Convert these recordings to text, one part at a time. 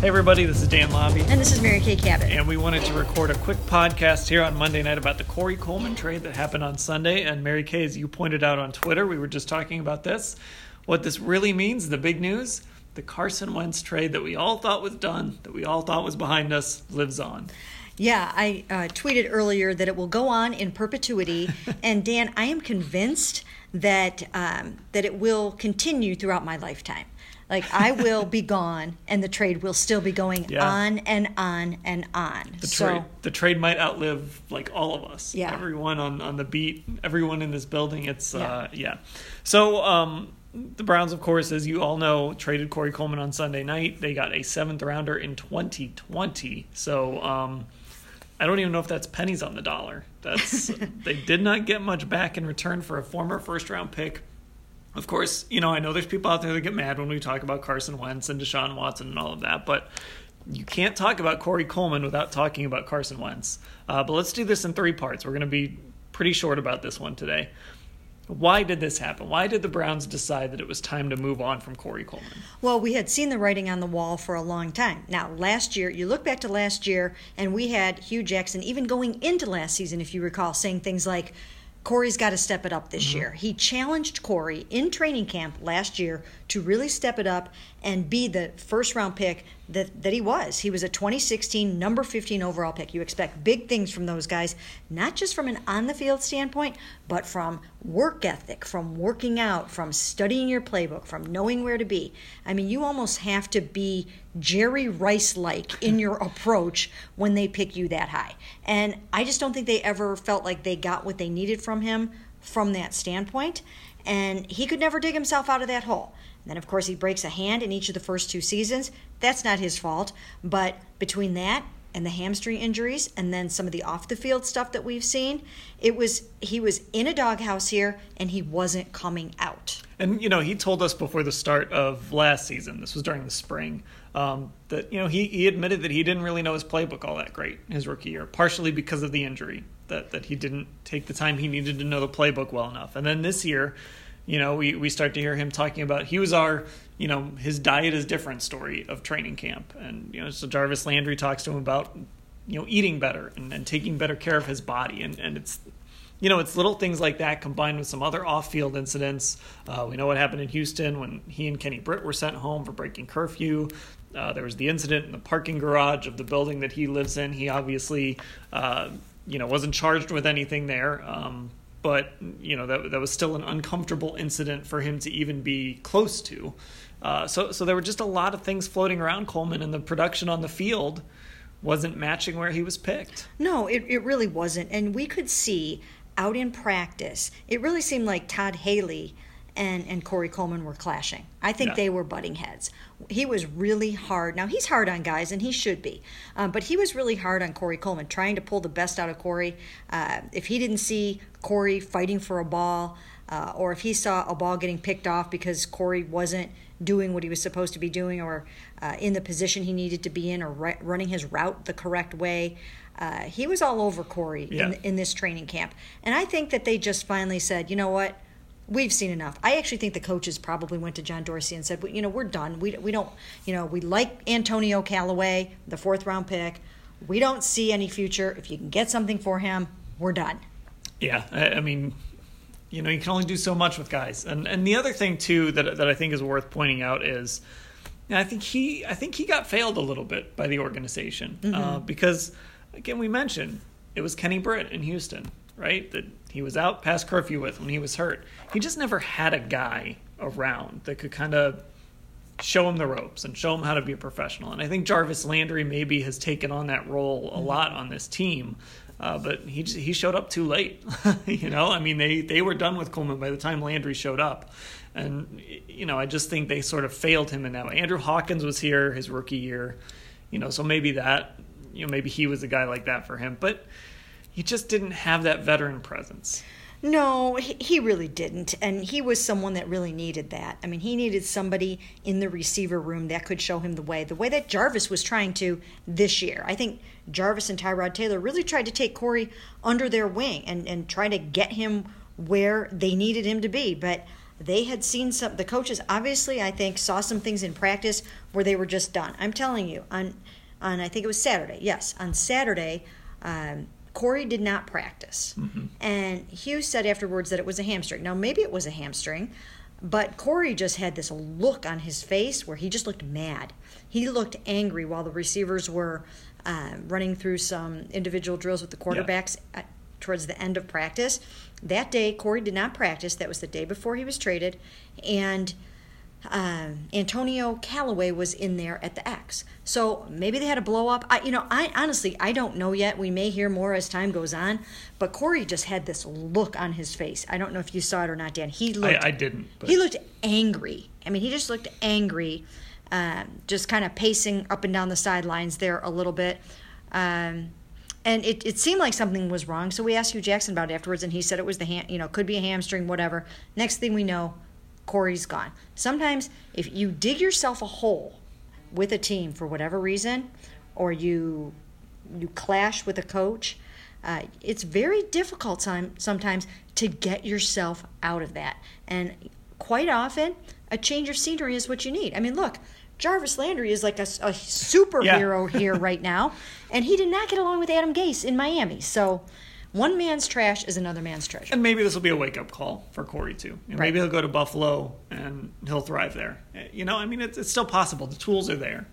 Hey everybody, this is Dan Lobby. And this is Mary Kay Cabot. And we wanted to record a quick podcast here on Monday night about the Corey Coleman trade that happened on Sunday. And Mary Kay, as you pointed out on Twitter, we were just talking about this. What this really means, the big news, the Carson Wentz trade that we all thought was done, that we all thought was behind us, lives on. Yeah, I tweeted earlier that it will go on in perpetuity. And Dan, I am convinced that it will continue throughout my lifetime. Like, I will be gone, and the trade will still be going on and on and on. The trade might outlive, like, all of us. Yeah. Everyone on the beat, everyone in this building. It's, So, the Browns, of course, as you all know, traded Corey Coleman on Sunday night. They got a 7th-rounder in 2020. So, I don't even know if that's pennies on the dollar. They did not get much back in return for a former first-round pick. Of course, I know there's people out there that get mad when we talk about Carson Wentz and Deshaun Watson and all of that, but you can't talk about Corey Coleman without talking about Carson Wentz. But let's do this in 3 parts. We're going to be pretty short about this one today. Why did this happen? Why did the Browns decide that it was time to move on from Corey Coleman? Well, we had seen the writing on the wall for a long time. Now, last year, you look back to last year, and we had Hugh Jackson, even going into last season, if you recall, saying things like, Corey's got to step it up this year. He challenged Corey in training camp last year to really step it up and be the first-round pick that he was. He was a 2016 number 15 overall pick. You expect big things from those guys, not just from an on-the-field standpoint, but from work ethic, from working out, from studying your playbook, from knowing where to be. I mean, you almost have to be Jerry Rice-like in your approach when they pick you that high. And I just don't think they ever felt like they got what they needed from him from that standpoint. And he could never dig himself out of that hole. And then, of course, he breaks a hand in each of the first 2 seasons. That's not his fault. But between that and the hamstring injuries and then some of the off-the-field stuff that we've seen, he was in a doghouse here, and he wasn't coming out. And, he told us before the start of last season, this was during the spring, that, he admitted that he didn't really know his playbook all that great his rookie year, partially because of the injury, that he didn't take the time he needed to know the playbook well enough. And then this year, we start to hear him talking about he was our, his diet is different story of training camp. And, so Jarvis Landry talks to him about, eating better and taking better care of his body. And it's, it's little things like that combined with some other off-field incidents. We know what happened in Houston when he and Kenny Britt were sent home for breaking curfew. There was the incident in the parking garage of the building that he lives in. He obviously, wasn't charged with anything there. But, that was still an uncomfortable incident for him to even be close to. So there were just a lot of things floating around Coleman, and the production on the field wasn't matching where he was picked. No, it really wasn't. And we could see out in practice, it really seemed like Todd Haley and Corey Coleman were clashing. I think they were butting heads. He was really hard. Now, he's hard on guys, and he should be. But he was really hard on Corey Coleman, trying to pull the best out of Corey. If he didn't see Corey fighting for a ball, or if he saw a ball getting picked off because Corey wasn't doing what he was supposed to be doing, or in the position he needed to be in, or running his route the correct way, he was all over Corey in this training camp. And I think that they just finally said, you know what? We've seen enough. I actually think the coaches probably went to John Dorsey and said, we're done. We don't, we like Antonio Callaway, the 4th-round pick. We don't see any future. If you can get something for him, we're done. Yeah, I mean, you can only do so much with guys. And the other thing, too, that I think is worth pointing out is I think he got failed a little bit by the organization. Because, again, we mentioned it was Kenny Britt in Houston, right, that he was out past curfew with when he was hurt. He just never had a guy around that could kind of show him the ropes and show him how to be a professional. And I think Jarvis Landry maybe has taken on that role a lot on this team, but he showed up too late. I mean, they were done with Coleman by the time Landry showed up. And, I just think they sort of failed him in that way. Andrew Hawkins was here his rookie year, so maybe that, maybe he was a guy like that for him. But he just didn't have that veteran presence. No, he really didn't. And he was someone that really needed that. I mean, he needed somebody in the receiver room that could show him the way that Jarvis was trying to this year. I think Jarvis and Tyrod Taylor really tried to take Corey under their wing and try to get him where they needed him to be. But They had seen the coaches obviously, I think, saw some things in practice where they were just done. I'm telling you, on I think it was Saturday. Yes, on Saturday, Corey did not practice. Mm-hmm. And Hughes said afterwards that it was a hamstring. Now, maybe it was a hamstring, but Corey just had this look on his face where he just looked mad. He looked angry while the receivers were running through some individual drills with the quarterbacks towards the end of practice. That day, Corey did not practice. That was the day before he was traded. And Antonio Callaway was in there at the X. So maybe they had a blow up. I honestly, I don't know yet. We may hear more as time goes on. But Corey just had this look on his face. I don't know if you saw it or not, Dan. I didn't. But... He looked angry. I mean, he just looked angry, just kind of pacing up and down the sidelines there a little bit. And it seemed like something was wrong. So we asked Hugh Jackson about it afterwards, and he said it was could be a hamstring, whatever. Next thing we know, Corey's gone. Sometimes if you dig yourself a hole with a team for whatever reason, or you clash with a coach, it's very difficult sometimes to get yourself out of that. And quite often, a change of scenery is what you need. I mean, look, Jarvis Landry is like a superhero here right now, and he did not get along with Adam Gase in Miami. So one man's trash is another man's treasure. And maybe this will be a wake-up call for Corey, too. Right. Maybe he'll go to Buffalo, and he'll thrive there. I mean, it's still possible. The tools are there.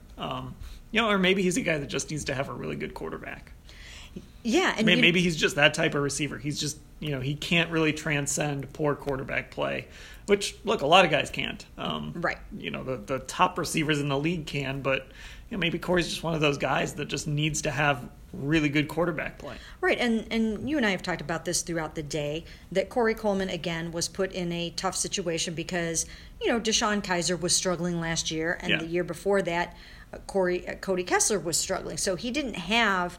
Or maybe he's a guy that just needs to have a really good quarterback. Yeah. And maybe he's just that type of receiver. He's just, he can't really transcend poor quarterback play, which, look, a lot of guys can't. Right. The top receivers in the league can, but maybe Corey's just one of those guys that just needs to have really good quarterback play. Right, and you and I have talked about this throughout the day, that Corey Coleman, again, was put in a tough situation because, Deshaun Kaiser was struggling last year, and the year before that, Cody Kessler was struggling. So he didn't have,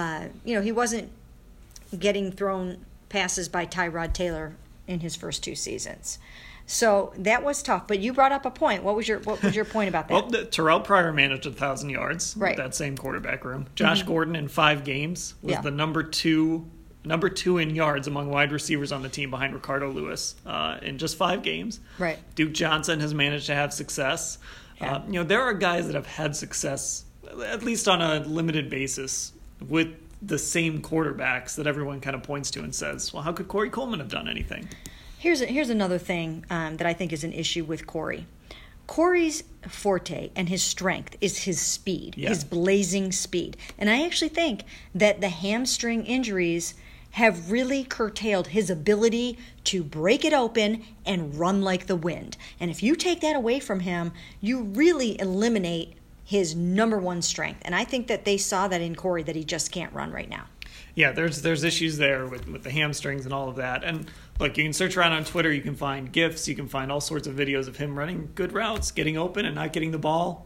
he wasn't getting thrown passes by Tyrod Taylor in his first 2 seasons. So that was tough. But you brought up a point. What was your point about that? Well, Terrell Pryor managed 1,000 yards with that same quarterback room. Josh Gordon in 5 games was the number two in yards among wide receivers on the team behind Ricardo Lewis in just 5 games. Right. Duke Johnson has managed to have success. Yeah. There are guys that have had success, at least on a limited basis, with the same quarterbacks that everyone kind of points to and says, well, how could Corey Coleman have done anything? Here's another thing that I think is an issue with Corey. Corey's forte and his strength is his speed, his blazing speed. And I actually think that the hamstring injuries have really curtailed his ability to break it open and run like the wind. And if you take that away from him, you really eliminate his number one strength. And I think that they saw that in Corey, that he just can't run right now. Yeah, there's issues there with the hamstrings and all of that. And look, you can search around on Twitter. You can find GIFs. You can find all sorts of videos of him running good routes, getting open and not getting the ball.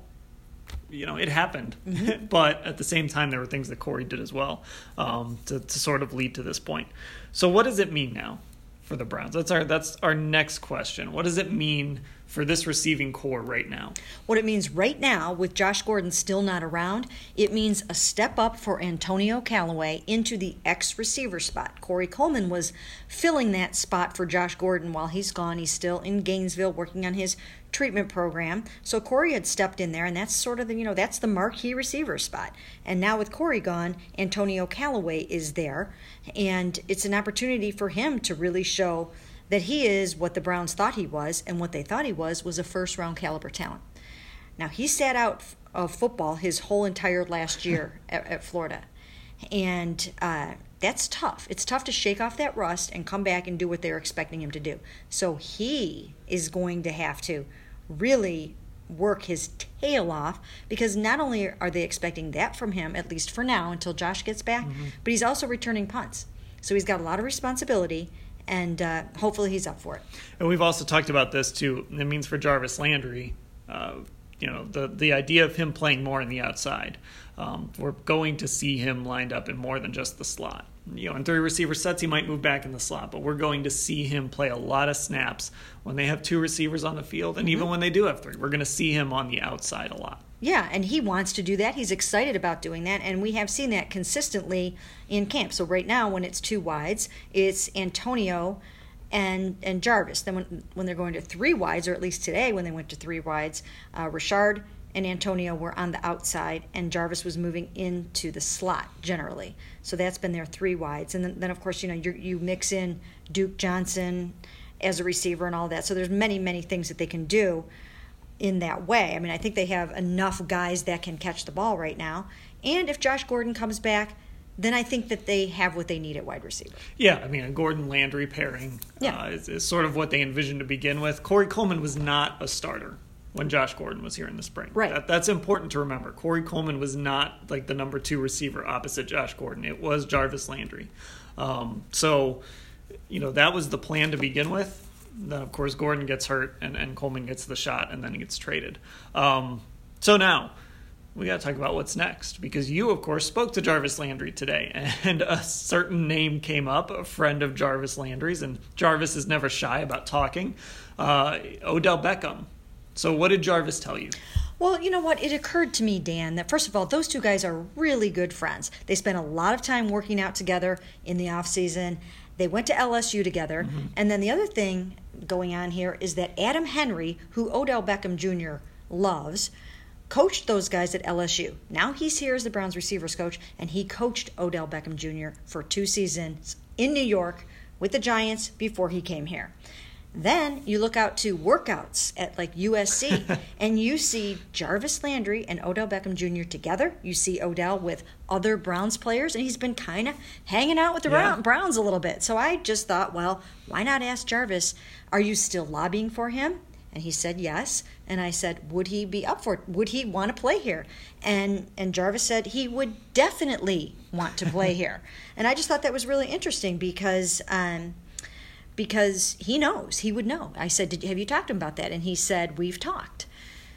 It happened. Mm-hmm. But at the same time, there were things that Corey did as well to sort of lead to this point. So what does it mean now for the Browns? That's our next question. What does it mean for this receiving core right now? What it means right now, with Josh Gordon still not around, it means a step up for Antonio Callaway into the X receiver spot. Corey Coleman was filling that spot for Josh Gordon while he's gone. He's still in Gainesville working on his treatment program. So Corey had stepped in there, and that's sort of that's the marquee receiver spot. And now with Corey gone, Antonio Callaway is there, and it's an opportunity for him to really show that he is what the Browns thought he was, and what they thought he was a first-round caliber talent. Now, he sat out of football his whole entire last year at Florida, and that's tough. It's tough to shake off that rust and come back and do what they're expecting him to do. So he is going to have to really work his tail off, because not only are they expecting that from him, at least for now, until Josh gets back, but he's also returning punts. So he's got a lot of responsibility, and hopefully he's up for it. And we've also talked about this, too. It means for Jarvis Landry, the idea of him playing more in the outside. We're going to see him lined up in more than just the slot. In 3 receiver sets, he might move back in the slot, but we're going to see him play a lot of snaps when they have 2 receivers on the field, and even when they do have 3. We're going to see him on the outside a lot. Yeah, and he wants to do that. He's excited about doing that, and we have seen that consistently in camp. So right now, when it's 2 wides, it's Antonio and Jarvis. Then when they're going to three wides, or at least today when they went to three wides, Richard and Antonio were on the outside, and Jarvis was moving into the slot generally. So that's been their three wides. And then of course, you mix in Duke Johnson as a receiver and all that. So there's many, many things that they can do in that way. I mean, I think they have enough guys that can catch the ball right now. And if Josh Gordon comes back, then I think that they have what they need at wide receiver. Yeah, I mean, a Gordon-Landry pairing is sort of what they envisioned to begin with. Corey Coleman was not a starter when Josh Gordon was here in the spring. Right. That's important to remember. Corey Coleman was not like the number 2 receiver opposite Josh Gordon. It was Jarvis Landry. So, that was the plan to begin with. Then, of course, Gordon gets hurt and Coleman gets the shot and then he gets traded. So now we got to talk about what's next, because you, of course, spoke to Jarvis Landry today, and a certain name came up, a friend of Jarvis Landry's, and Jarvis is never shy about talking, Odell Beckham. So what did Jarvis tell you? Well, you know what? It occurred to me, Dan, that first of all, those two guys are really good friends. They spent a lot of time working out together in the offseason. They went to LSU together. Mm-hmm. And then the other thing going on here is that Adam Henry, who Odell Beckham Jr. loves, coached those guys at LSU. Now he's here as the Browns receivers coach, and he coached Odell Beckham Jr. for 2 seasons in New York with the Giants before he came here. Then you look out to workouts at like USC, and you see Jarvis Landry and Odell Beckham Jr. together. You see Odell with other Browns players, and he's been kind of hanging out with the Browns a little bit. So I just thought, well, why not ask Jarvis, are you still lobbying for him? And he said yes. And I said, would he be up for it? Would he want to play here? And Jarvis said he would definitely want to play here. And I just thought that was really interesting because he knows. He would know. I said, have you talked to him about that? And he said, we've talked.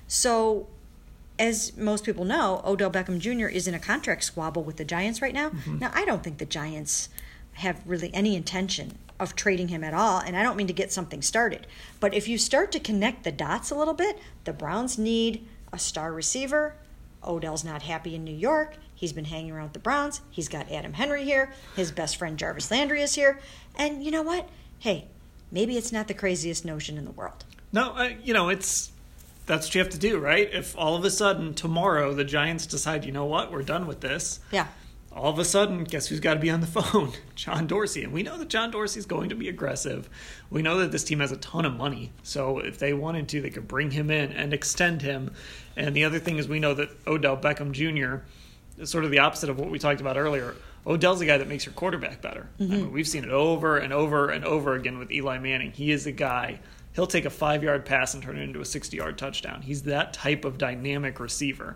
So as most people know, Odell Beckham Jr. is in a contract squabble with the Giants right now. Mm-hmm. Now, I don't think the Giants have really any intention of trading him at all, and I don't mean to get something started. But if you start to connect the dots a little bit, the Browns need a star receiver. Odell's not happy in New York. He's been hanging around with the Browns. He's got Adam Henry here. His best friend Jarvis Landry is here. And you know what? Hey, maybe it's not the craziest notion in the world. No, that's what you have to do, right? If all of a sudden tomorrow the Giants decide, you know what, we're done with this. Yeah. All of a sudden, guess who's got to be on the phone? John Dorsey. And we know that John Dorsey's going to be aggressive. We know that this team has a ton of money. So if they wanted to, they could bring him in and extend him. And the other thing is we know that Odell Beckham Jr. is sort of the opposite of what we talked about earlier. Odell's a guy that makes your quarterback better. Mm-hmm. I mean, we've seen it over and over and over again with Eli Manning. He is a guy, he'll take a 5-yard pass and turn it into a 60-yard touchdown. He's that type of dynamic receiver.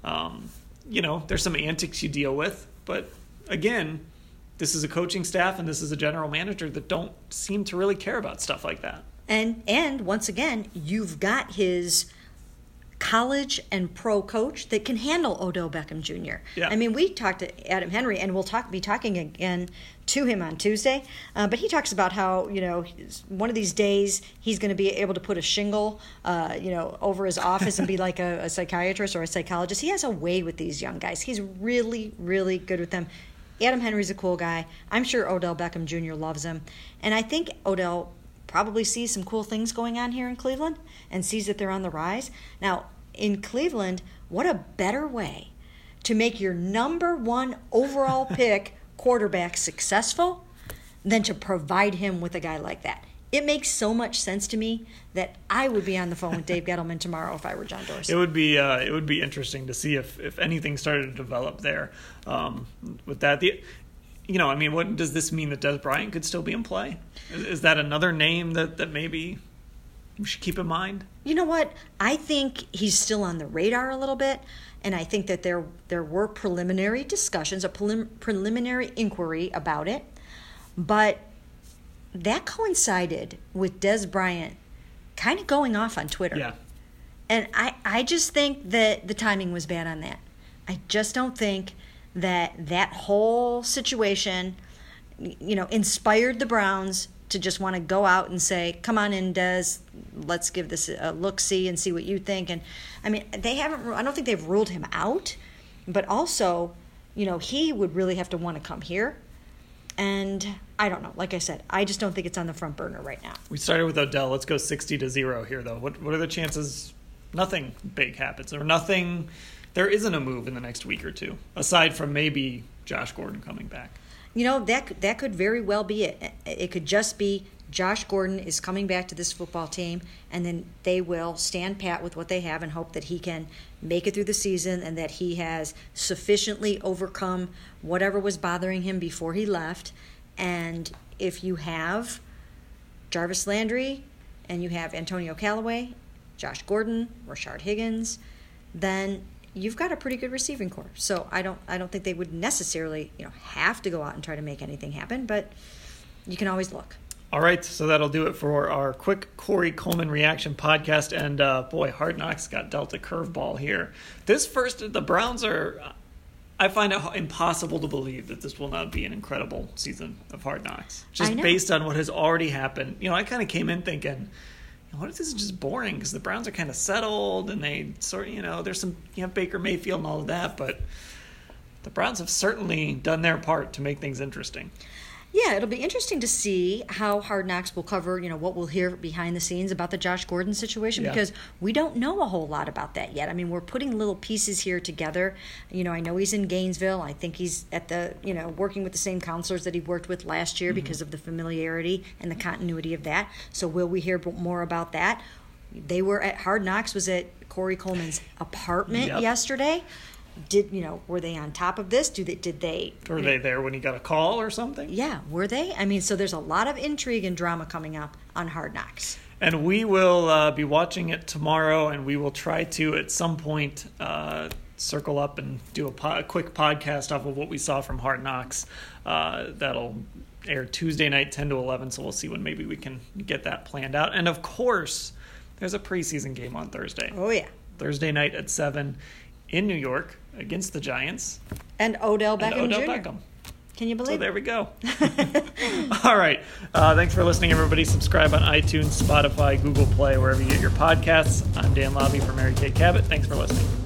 There's some antics you deal with. But again, this is a coaching staff and this is a general manager that don't seem to really care about stuff like that. And once again, you've got his college and pro coach that can handle Odell Beckham Jr. Yeah. I mean, we talked to Adam Henry, and we'll be talking again to him on Tuesday. But he talks about how, one of these days he's going to be able to put a shingle, over his office and be like a psychiatrist or a psychologist. He has a way with these young guys. He's really, really good with them. Adam Henry's a cool guy. I'm sure Odell Beckham Jr. loves him. And I think Odell probably sees some cool things going on here in Cleveland and sees that they're on the rise. Now, in Cleveland, what a better way to make your number 1 overall pick quarterback successful than to provide him with a guy like that. It makes so much sense to me that I would be on the phone with Dave Gettleman tomorrow if I were John Dorsey. It would be interesting to see if anything started to develop there with that. What does this mean that Dez Bryant could still be in play? Is that another name that maybe we should keep in mind? You know what? I think he's still on the radar a little bit, and I think that there were preliminary discussions, a preliminary inquiry about it, but that coincided with Dez Bryant kind of going off on Twitter. Yeah. And I just think that the timing was bad on that. I just don't think that whole situation, inspired the Browns to just want to go out and say, come on in, Dez, let's give this a look-see and see what you think. And, I mean, I don't think they've ruled him out, but also, he would really have to want to come here. And I don't know. Like I said, I just don't think it's on the front burner right now. We started with Odell. Let's go 60-0 here, though. What are the chances nothing big happens or nothing? There isn't a move in the next week or two, aside from maybe Josh Gordon coming back. You know, that could very well be it. It could just be Josh Gordon is coming back to this football team, and then they will stand pat with what they have and hope that he can make it through the season and that he has sufficiently overcome whatever was bothering him before he left. And if you have Jarvis Landry and you have Antonio Callaway, Josh Gordon, Rashard Higgins, then you've got a pretty good receiving corps. So I don't think they would necessarily, have to go out and try to make anything happen, but you can always look. All right, so that'll do it for our quick Corey Coleman reaction podcast. And boy, Hard Knocks got dealt a curveball here. The Browns are. I find it impossible to believe that this will not be an incredible season of Hard Knocks, just based on what has already happened. I kind of came in thinking, what if this is just boring? Because the Browns are kind of settled, and they sort of, there's some, Baker Mayfield and all of that, but the Browns have certainly done their part to make things interesting. Yeah, it'll be interesting to see how Hard Knocks will cover, what we'll hear behind the scenes about the Josh Gordon situation, because we don't know a whole lot about that yet. I mean, we're putting little pieces here together. I know he's in Gainesville. I think he's at the, working with the same counselors that he worked with last year because of the familiarity and the continuity of that. So will we hear more about that? They were at Hard Knocks was at Corey Coleman's apartment yesterday. Were they on top of this? Were they there when he got a call or something? Yeah, were they? I mean, so there's a lot of intrigue and drama coming up on Hard Knocks. And we will be watching it tomorrow, and we will try to, at some point, circle up and do a quick podcast off of what we saw from Hard Knocks. That'll air Tuesday night, 10 to 11, so we'll see when maybe we can get that planned out. And, of course, there's a preseason game on Thursday. Oh, yeah. Thursday night at 7 in New York against the Giants. And Odell Beckham Jr. Can you believe it? So there we go. All right. Thanks for listening, everybody. Subscribe on iTunes, Spotify, Google Play, wherever you get your podcasts. I'm Dan Lobby for Mary Kay Cabot. Thanks for listening.